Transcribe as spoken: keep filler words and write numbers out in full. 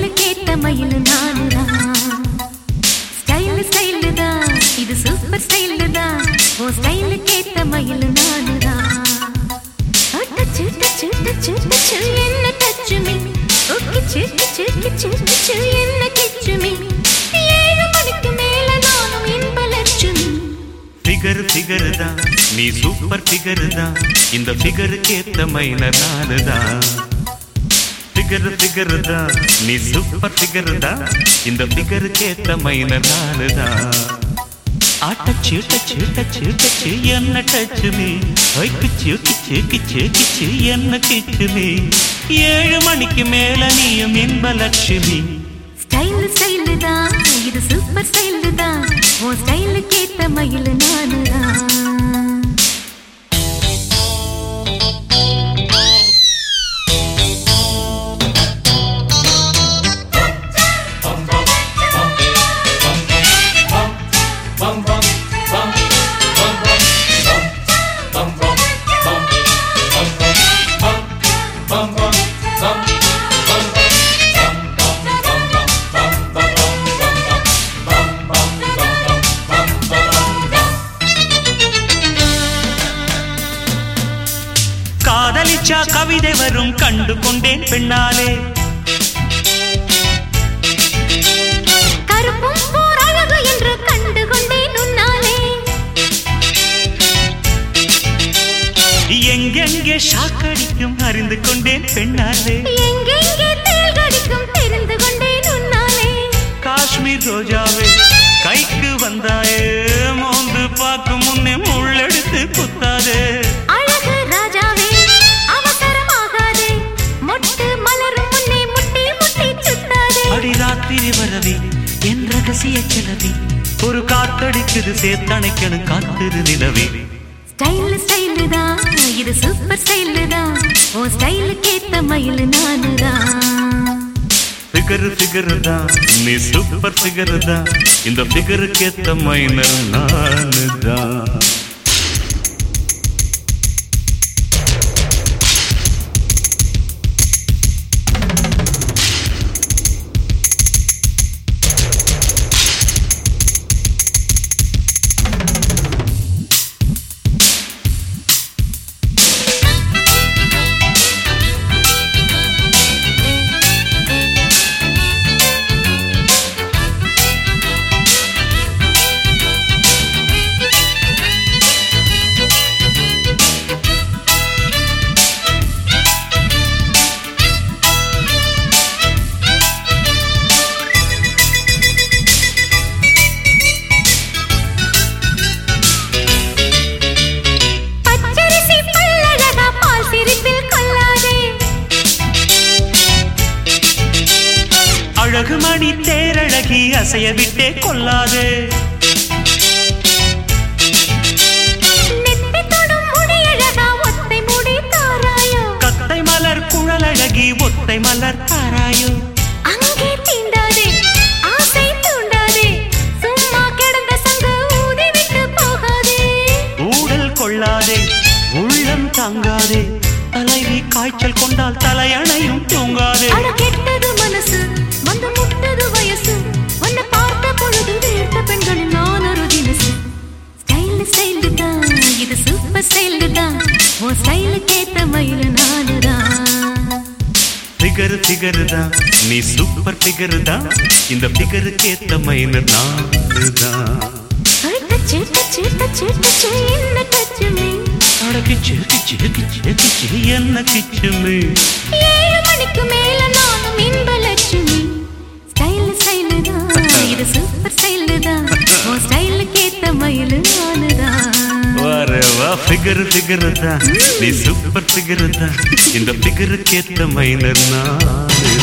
கேட்ட மயில் நானுதான். Style style தான், இது சூப்பர் ஸ்டைல் தான். ஓ ஸ்டைல் கேட்ட மயில் நானுதான். டச்சு டச்சு டச்சு டச்சு என்ன டச்சு மீ, ஓகே சிக்கு சிக்கு சிக்கு சிக்கு என்ன கிச்சு மீ. ஏழு மணிக்கு மேல நானும் இன்ப லட்சுமி. ஃபிகர் ஃபிகர் தான், நீ சூப்பர் ஃபிகர் தான். இந்த ஃபிகருக்கு ஏத்த மைனர் நானுதான். ஃபிகர் ஃபிகர் தான், நீ சூப்பர் ஃபிகர் தான். இந்த ஃபிகருக்கு ஏத்த மைனர் நானுதான். ஆட்டச்சு டச்சு டச்சு டச்சு என்ன டச்சு மீ, கிச்சு கிச்சு கிச்சு கிச்சு என்ன கிச்சு மீ. ஏழு மணிக்கு மேல நீயும் இன்ப லட்சுமி. ஸ்டைல் ஸ்டைல் தான், இது சூப்பர் ஸ்டைல் தான். ஓ ஸ்டைல் கேட்ட மயில் நானுதான். காதலிச்சா கவிதை வரும் கண்டு கொண்டேன் பெண்ணாலே. கருப்பும் போர் அழகு என்று கண்டு கொண்டேன் உன்னாலே. எங்கெங்கே ஷாக்கடிக்கும் அறிந்து கொண்டேன் பெண்ணாலே. எங்கெங்கே தேள் கடிக்கும் தெரிந்து கொண்டேன் உன்னாலே. காஷ்மீர் ரோஜாவே கைக்கு வந்தாயே, மோந்து பார்க்கும் முன்னே முள்ளெடுத்து குத்தாதே. அழகு ராஜாவே அவசரமாகாதே, மொட்டு மலரும் முன்னே முட்டி முட்டி சுத்தாதே. அடி ராத்திரி வரவி என் ரகசிய கிளவி, ஒரு காத்தடிக்குது சேத்தணைக்கணும் காத்திரு நிலவி. ஸ்டைல் ஸ்டைல் தான், இது சூப்பர் ஸ்டைல் தான். ஓ ஸ்டைல் கேட்ட மயில் நானுதான். ஃபிகர் ஃபிகர் தான், நீ சூப்பர் ஃபிகர் தான். இந்த ஃபிகருக்கு ஏத்த மைனர் நானுதான். அழகு மணி தேரழகி அசைய விட்டே கொள்ளாதே. கத்தை மலர் குழலழகி ஒத்தை மலர் தாராயோ. அங்கே தீண்டாதே, ஆசை தூண்டாதே, சும்மா கிடந்த சங்கு ஊதி விட்டு போகாதே. ஊடல் கொள்ளாதே, உள்ளம் தாங்காதே, தலைவி காய்ச்சல் கொண்டால் தலையணையும் தூங்காதே. கெட்டது மனசு வந்து முட்டது வயசு, உன்னை பார்த்த பொழுது வீழ்த்த பெண்களில் நான் ஒரு தினசு. ஸ்டைல் ஸ்டைல் தான், இது சூப்பர் ஸ்டைல் தான். ஓ ஸ்டைல் கேட்ட மயில் நானுதான். ஃபிகர் ஃபிகர் தான், நீ சூப்பர் ஃபிகர் தான். இந்த ஃபிகருக்கு ஏத்த மைனர் நானுதான். டச்சு டச்சு டச்சு டச்சு என்ன டச்சு மீ. கிச்சு கிச்சு கிச்சு கிச்சு என்ன கிச்சு மீ. ஏழு மணிக்கு மேல நானும் இன்ப லட்சுமி. ஸ்டைல் ஸ்டைல் தான், இது சூப்பர் ஸ்டைல் தான். ஓ ஸ்டைல் கேட்ட மயில் நானுதான். வாரே வா ஃபிகர் ஃபிகர் தான், நீ சூப்பர் ஃபிகர் தான். இந்த ஃபிகருக்கு ஏத்த மைனர் நான்.